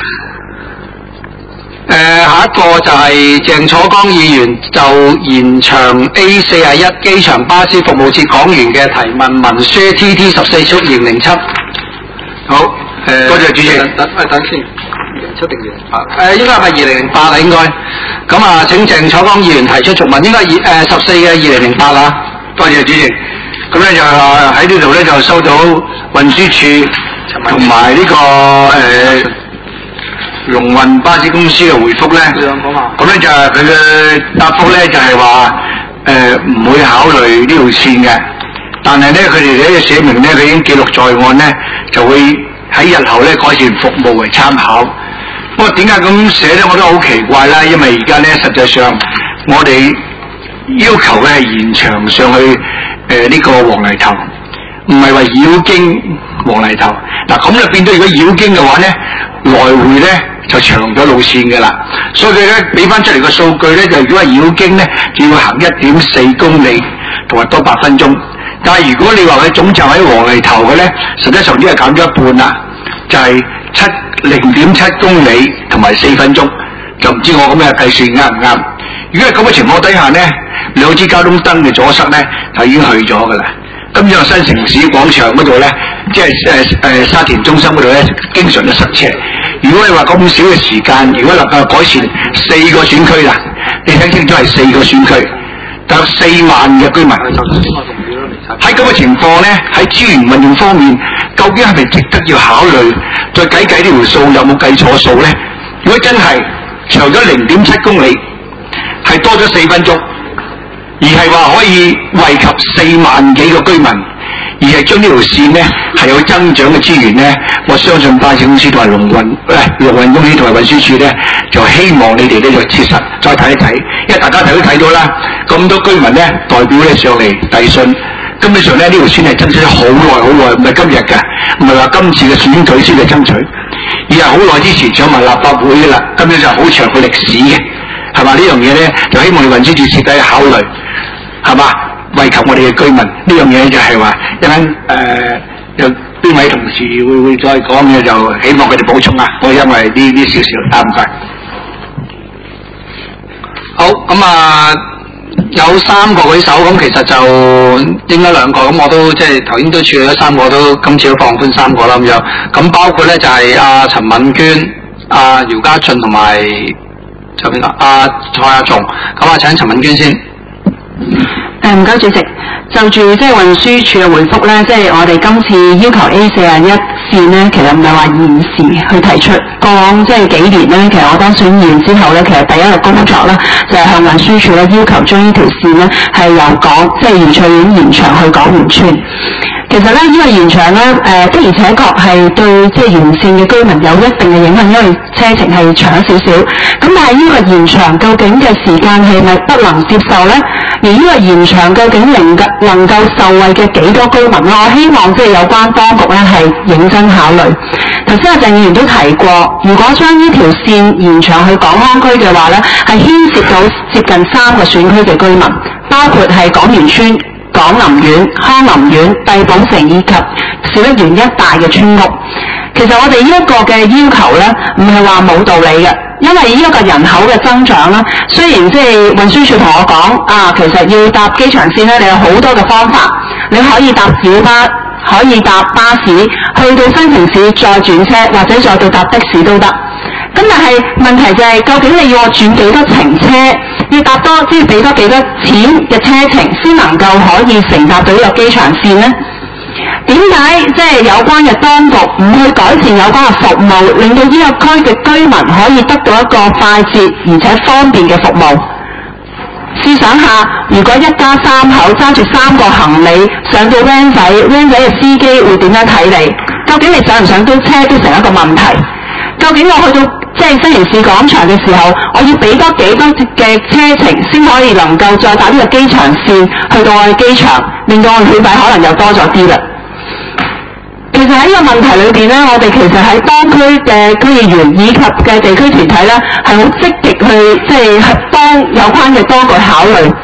下一個就係鄭楚光議員就延長 A41 機場巴士服務節講員嘅提問文書 TT14/2007。好，多謝主席。等先，2007定2008？應該係咪2008啦？應該。咁啊，請鄭楚光議員提出續問，應該14嘅2008啦。多謝主席。咁咧就喺呢度咧就收到運輸署同埋呢個龍運巴士公司嘅回覆咧，咁咧就係佢嘅答覆咧就係話唔會考慮呢條線嘅，但係咧佢哋呢個寫明咧佢已經記錄在案咧，就會喺日後咧改善服務為參考。不過點解咁寫咧？我都好奇怪啦，因為而家咧實際上我哋要求嘅係延長上去呢個黃泥頭，唔係話繞經黃泥頭。嗱咁就變咗，如果繞經嘅話咧，來回咧就長咗路線嘅啦。所以佢咧俾翻出嚟個數據咧，就如果係繞經咧，就要行 1.4 公里同埋多8分鐘。但係如果你話佢總站喺黃泥頭嘅咧，實際上已經係減咗一半啦，就係0.7公里同埋4分鐘。就唔知我咁嘅計算啱唔啱？如果係咁嘅情況底下咧，2支交通燈嘅阻塞咧就已經去咗㗎啦。咁樣新城市廣場嗰度咧，即係沙田中心嗰度咧，經常都塞車。如果你話咁少嘅時間，如果能夠改善4個選區啦，你睇清楚係4個選區，就有4萬嘅居民。喺咁嘅情況咧，喺資源運用方面，究竟係咪值得要考慮？再計呢條數有冇計錯數咧？如果真係長咗0.7公里，係多咗4分鐘。而係話可以惠及4萬幾個居民，而係將呢條線咧係有增長嘅資源咧，我相信巴士公司同埋龍運公司同埋運輸署咧，就希望你哋咧就切實再睇一睇，因為大家都睇到啦，咁多居民咧代表咧上嚟遞信，根本上咧呢條線係爭取咗好耐，唔係今日嘅，唔係話今次嘅選舉先嚟爭取，而係好耐之前上埋立法會嘅啦，根本就好長嘅歷史嘅，係嘛？呢樣嘢咧就希望你運輸署徹底考慮。係嘛？惠及我哋嘅居民呢樣嘢就係話一陣有邊位同事會再講嘅，就希望佢哋補充啊！我因為呢少少唔該。好咁有3個舉手，咁其實就應該2個，咁我都即係頭先都處理咗3個，都今次都放寬3個啦咁樣。咁包括咧就係陳敏娟、姚家俊同埋就邊個蔡亞松。咁請陳敏娟先。 唔該主席，就住即係運輸署嘅回覆咧，即係我哋今次要求 A41 線咧，其實唔係話現時去提出，過往即係幾年咧，其實我當選議員之後咧，其實第一個工作咧就係向運輸署咧要求將呢條線咧係由即係元翠苑延長去港園村。其實咧呢個延長咧，的而且確係對即係沿線嘅居民有一定嘅影響，因為車程係長少少。咁但係呢個延長究竟嘅時間係咪不能接受咧？而呢個延長究竟能夠受惠嘅幾多居民咧？我希望即係有關當局咧係認真考慮。頭先鄭議員都提過，如果將呢條線延長去港康區嘅話咧，係牽涉到接近3個選區嘅居民，包括係港園村、港林苑、康林苑、帝寶城以及小瀝源一帶嘅村屋。其實我哋呢一個嘅要求咧，唔係話冇道理嘅，因為呢一個人口嘅增長啦，雖然即係運輸署同我講其實要搭機場線咧，你有好多嘅方法，你可以搭小巴，可以搭巴士，去到新城市再轉車，或者再到搭的士都得。咁但係問題就係，究竟你要我轉幾多程車，要搭多即係俾多幾多錢嘅車程，先能夠可以乘搭到呢個機場線呢？點解即係有關嘅當局唔去改善有關嘅服務，令到呢個區嘅居民可以得到一個快捷而且方便嘅服務？試想下，如果一家3口揸住3個行李上到 van 仔嘅司機會點樣睇你？究竟你上唔上到車都成一個問題。究竟我去到即係新城市廣場嘅時候，我要俾多幾多嘅車程先可以能夠再搭呢個機場線去到我嘅機場，令到我嘅票費可能又多咗啲啦。其實喺呢個問題裏邊咧，我哋其實喺當區嘅區議員以及嘅地區團體咧，係好積極去即係幫有關嘅當局考慮。但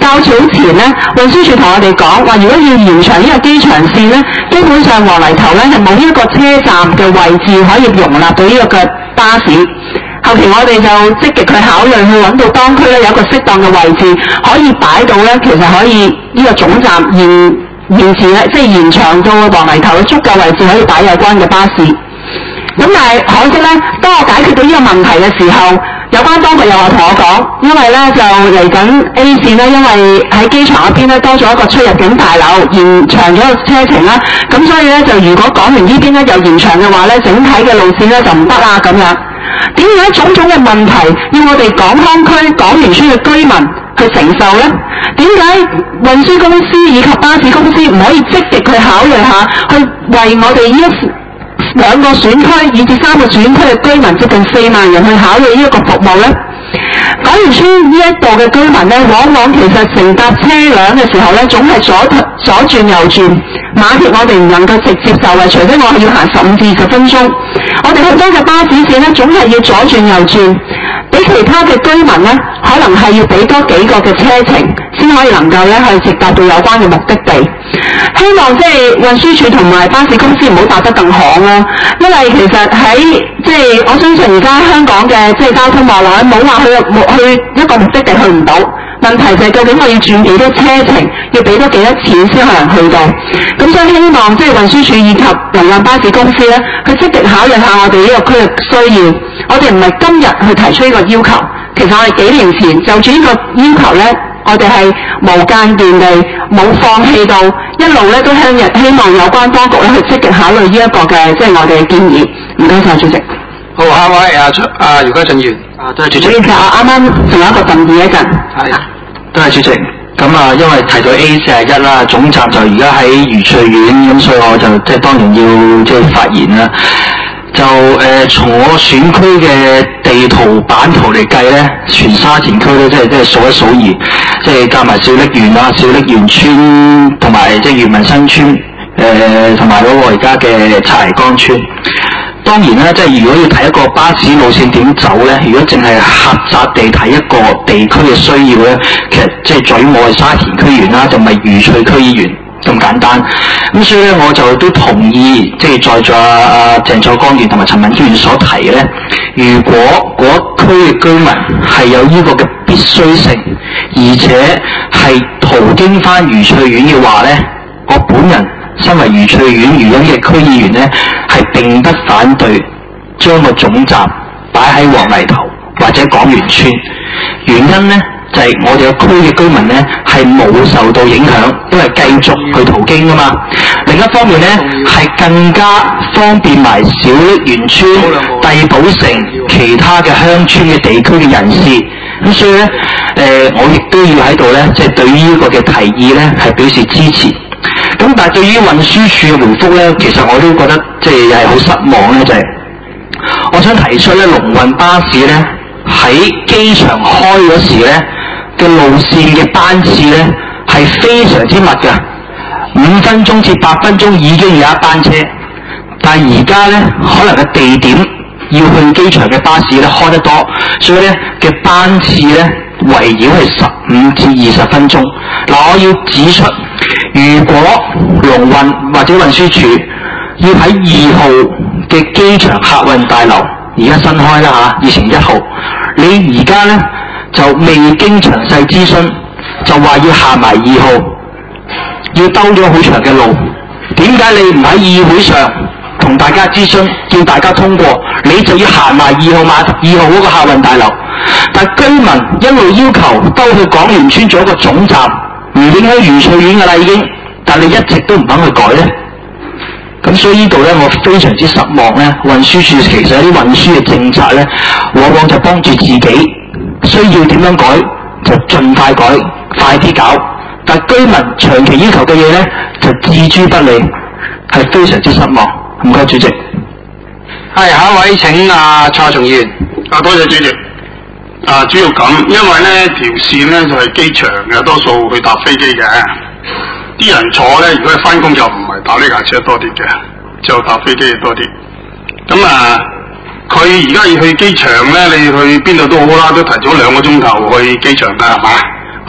較早前咧，運輸署同我哋講話，如果要延長呢個機場線咧，基本上黃泥頭咧係冇一個車站嘅位置可以容納到呢個嘅巴士。後期我哋就積極去考慮去揾到當區咧有一個適當嘅位置，可以擺到咧，其實可以呢個總站延遲咧，即係延長到黃泥頭嘅足夠位置可以擺有關嘅巴士。咁但係可惜咧，當我解決到呢個問題嘅時候，有關當局又話同我講，因為咧就嚟緊 A 線咧，因為喺機場嗰邊咧多咗一個出入境大樓，延長咗個車程啦，咁所以咧就如果港園呢邊咧又延長嘅話咧，整體嘅路線咧就唔得啦咁樣。點解種種嘅問題要我哋港康區港園村嘅居民去承受呢？點解運輸公司以及巴士公司唔可以積極去考慮下，去為我哋呢兩個選區以至3個選區嘅居民接近4萬人去考慮呢一個服務呢？港園村呢一度嘅居民呢，往往其實乘搭車輛嘅時候呢，總係左轉右轉。馬鐵我哋唔能夠直接受惠，除非我係要行15至20分鐘。我哋好多嘅巴士線呢，總係要左轉右轉，比其他嘅居民呢，可能係要俾多幾個嘅車程，先可以能夠呢去直達到有關嘅目的地。希望即係運輸署同埋巴士公司唔好搭得更行啦，因為其實喺即係我相信而家香港嘅即係交通網絡，冇話去一個目的地去唔到。問題就係究竟我要轉幾多車程，要俾多幾多錢先可能去到。咁所以希望即係運輸署以及能量巴士公司咧，去積極考慮下我哋呢個區域需要。我哋唔係今日去提出呢個要求，其實我哋幾年前就住呢個要求咧，我哋係無間斷地冇放棄到，一路咧都希望有關當局咧去積極考慮呢一個嘅即係我哋嘅建議。唔該晒，主席。 好，下一位姚家俊議員。多謝主席。 其實我啱啱仲有一個動議一陣。 係。多謝主席。咁因為提到 A41啦，總站就而家喺愉翠苑，咁所以我就即係當然要即係發言啦。就從我選區嘅地圖版圖嚟計咧，全沙田區咧即係數一數二，即係加埋小瀝源啦、小瀝源村同埋即係裕民新村，同埋嗰個而家嘅柴崗村。當然啦，即係如果要睇一個巴士路線點走咧，如果淨係狹窄地睇一個地區嘅需要咧，其實即係嘴我係沙田區議員啦，就唔係愉翠區議員咁簡單。咁所以咧，我就都同意即係在座鄭楚光議員同埋陳文娟議員所提咧，如果嗰區嘅居民係有呢個嘅必須性，而且係途經翻愉翠苑嘅話咧，我本人身為愉翠苑餘蔭嘅區議員呢，係並不反對將個總站擺喺黃泥頭或者港園村。原因呢，就係我哋個區嘅居民呢，係冇受到影響，因為繼續去途經噶嘛。另一方面呢，係更加方便埋小瀝源村、帝寶城其他嘅鄉村嘅地區嘅人士。咁所以呢，我亦都要喺度呢，即係對於呢個嘅提議呢，係表示支持。咁但係對於運輸署嘅回覆咧，其實我都覺得即係又係好失望咧，就係我想提出咧，龍運巴士咧喺機場開嗰時咧嘅路線嘅班次咧係非常之密㗎，5分鐘至8分鐘已經有一班車，但係而家咧可能嘅地點要去機場嘅巴士咧開得多，所以咧嘅班次咧圍繞係15至20分鐘。嗱，我要指出，如果龍運或者運輸署要喺2號嘅機場客運大樓，而家新開啦嚇，以前1號，你而家咧就未經詳細諮詢，就話要行埋2號，要兜咗好長嘅路，點解你唔喺議會上同大家諮詢，叫大家通過，你就要行埋2號嗰個客運大樓？但居民一路要求兜去港園村做一個總站，唔影響愉翠苑㗎啦已經，但你一直都唔肯去改咧。咁所以呢度咧，我非常之失望咧。運輸署其實有啲運輸嘅政策咧，往往就幫住自己需要點樣改就盡快改，快啲搞。但居民長期要求嘅嘢咧，就置諸不理，係非常之失望。唔該，主席。 係，下一位請蔡松議員。 多謝主席。主要咁，因為咧條線咧就係機場嘅，多數去搭飛機嘅。啲人坐咧，如果係翻工就唔係搭呢架車多啲嘅，就搭飛機多啲。咁佢而家要去機場咧，你去邊度都好啦，都提早2個鐘頭去機場㗎，係嘛？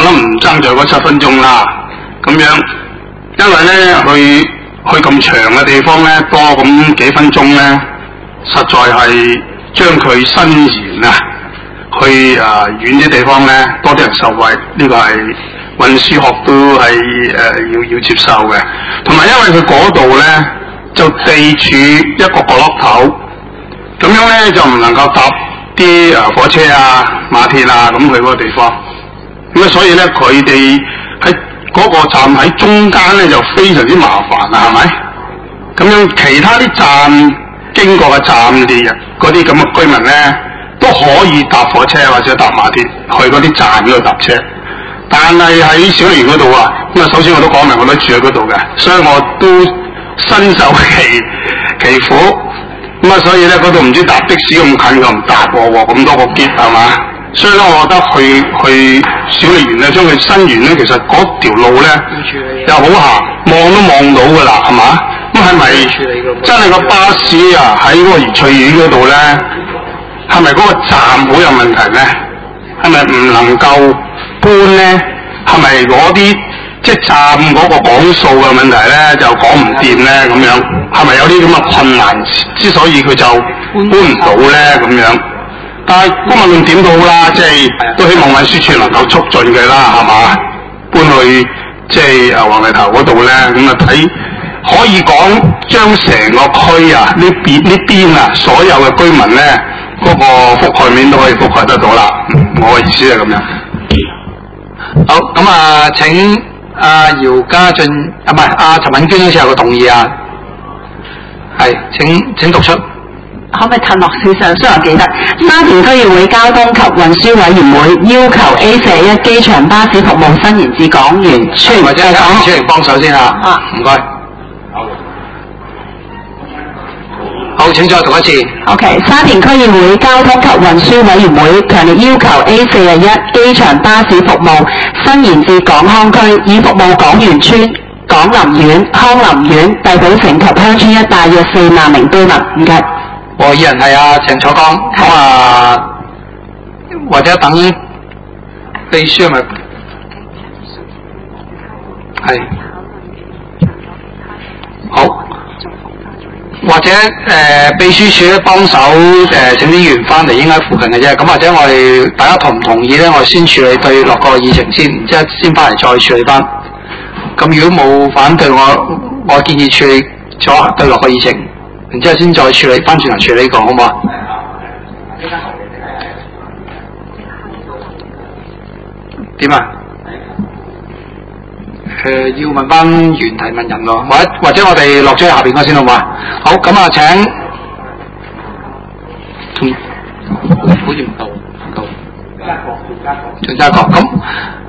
我諗唔爭在嗰7分鐘啦，咁樣，因為咧去咁長嘅地方咧，多咁幾分鐘咧，實在係將佢伸延啊，去遠啲地方咧，多啲人受惠，呢個係運輸學都係要接受嘅。同埋因為佢嗰度咧就地處一個角落頭，咁樣咧就唔能夠搭啲火車啊、馬鐵啊咁去嗰個地方。咁所以咧佢哋喺嗰個站喺中間咧就非常之麻煩啦，係咪？咁樣其他啲站經過嘅站列嗰啲咁嘅居民咧，都可以搭火車或者搭馬鐵去嗰啲站嗰度搭車。但係喺小瀝源嗰度啊，咁啊首先我都講明我都住喺嗰度嘅，所以我都身受其苦。咁啊所以咧嗰度唔知搭的士咁近又唔搭喎，咁多個喼係嘛？所以咧，我覺得去小瀝源咧，將佢伸延咧，其實嗰條路咧又好行，望都望到㗎啦，係嘛？咁係咪真係個巴士啊喺嗰個愉翠苑嗰度咧，係咪嗰個站好有問題咧？係咪唔能夠搬咧？係咪嗰啲即係站嗰個講數嘅問題咧，就講唔掂咧？咁樣係咪有啲咁嘅困難，之所以佢就搬唔到咧？咁樣？但係無論點都好啦，即係都希望運輸署能夠促進嘅啦，係嘛？搬去即係黃泥頭嗰度咧，咁啊睇可以講將成個區啊呢邊啊所有嘅居民咧嗰個覆蓋面都可以覆蓋得到啦。我嘅意思係咁樣。 好，咁啊請阿姚家俊唔係阿陳敏娟好似有個動議啊，係請讀出。 可唔可以褪落少少？雖然我記得沙田區議會交通及運輸委員會要求 A41 機場巴士服務伸延至港園村， 或者啱出嚟幫手先啊。唔該。好，請再讀一次。 OK， 沙田區議會交通及運輸委員會強烈要求 A41 機場巴士服務伸延至港康區，以服務港園村、港林苑、康林苑、帝寶城及鄉村一帶約4萬名居民。唔該。 和議人係阿鄭楚江，咁啊或者等秘書係咪係好，或者秘書處咧幫手請啲議員翻嚟，應該附近嘅啫。咁或者我哋大家同唔同意咧？我哋先處理對落個議程先，然之後先翻嚟再處理翻。咁如果冇反對，我建議處理咗對落個議程。然之後先再處理翻轉頭處理呢個，好唔好啊？點啊？要問翻原提問人咯，或者我哋落咗去下邊嗰先好唔好啊？好，咁啊請，好似唔到，仲加國咁。